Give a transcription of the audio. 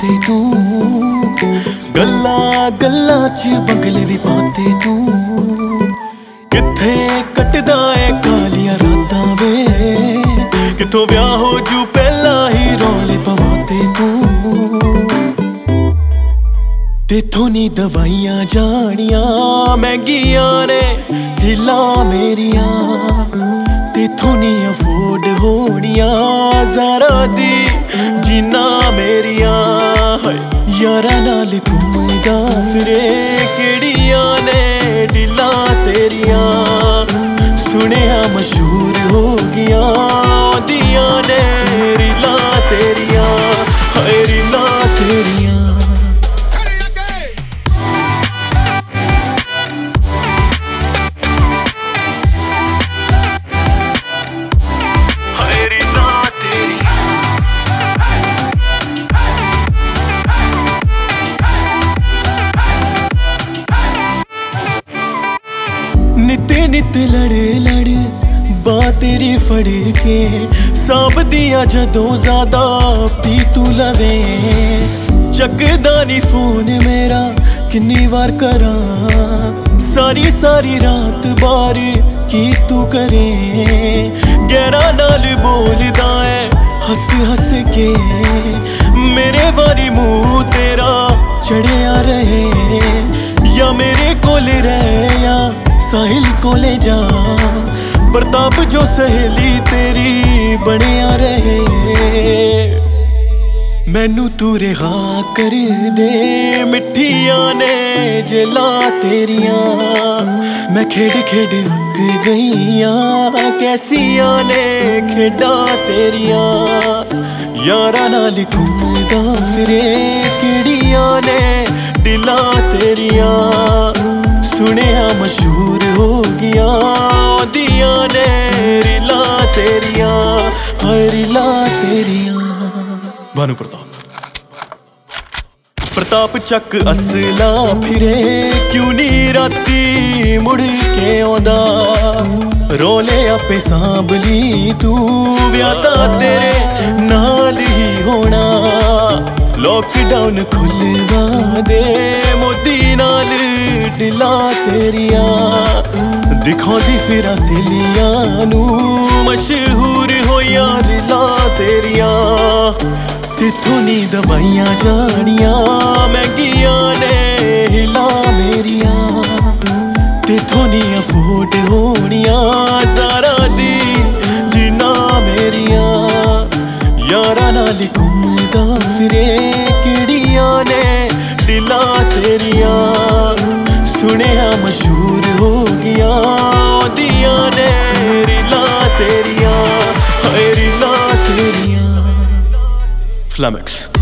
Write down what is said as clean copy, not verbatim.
पाते तू, गल्ला गल्ला च बंगले भी पाते तू। किथे कटदा है कालियां रातां वे, किथों ब्याह हो जू पहला ही रौले पवाते तू। तेथों नी दवाइयां जानियां महंगियां ने हिला मेरिया, तेथों नी अफोर्ड होनियां ज़रा दी जीना मेरिया। यारा नाल घूमदा फिरे केड़ियां ने डिला तेरियां, सुनिया मशहूर हो गया दियां ने रिला तेरियां, हाय रिला तेरियां। नित्ते नित लड़ लड़ बा तेरी फड़ के, सांभ दिया जदों ज़्यादा पी तू लवे। चकदा नी फोन मेरा किन्नी बार करा, सारी सारी रात बार की तू करे। गहरा नाल बोलदा है हस हस के, मेरे वारी मुँह तेरा चढ़िया रहे। या मेरे कोल रह या साहिल कोले जा, प्रताप जो सहेली तेरी बनिया रहे। मैनू तू रिहा कर दे मिठिया ने जेला तेरिया, मैं खेड खेड अक गईया कैसिया ने खेडा तेरिया। यारा नाल घूमदा फिरे केड़ियां ने डिला तेरिया, सुनिया मशहूर हो गया दियां ने रिला तेरियां, हाय रिला तेरियां। भानु प्रताप चक असला फिरे क्यों नी राती मुड़ के आंदा। रोले आपे सांभली तू व्यादा तेरे नाल ही होना। लॉकडाउन खुलवा दे मोदी नाल डिला तेरिया, दिखांदी फिरा सहेलियां नू मशहूर होया रिला तेरिया। तिथों नी दवाइयां जानियां महंगियां ने हिला मेरिया, तिथों नी अफोर्ड होनियां ज़रा दी जीना मेरिया। यारा नाल घूमदा फिरे केड़ियां ने डिला तेरियां, सुनिया मशहूर हो गया दियां ने रिला तेरियां, हाय रिला तेरियां। फ्लैमिक्स।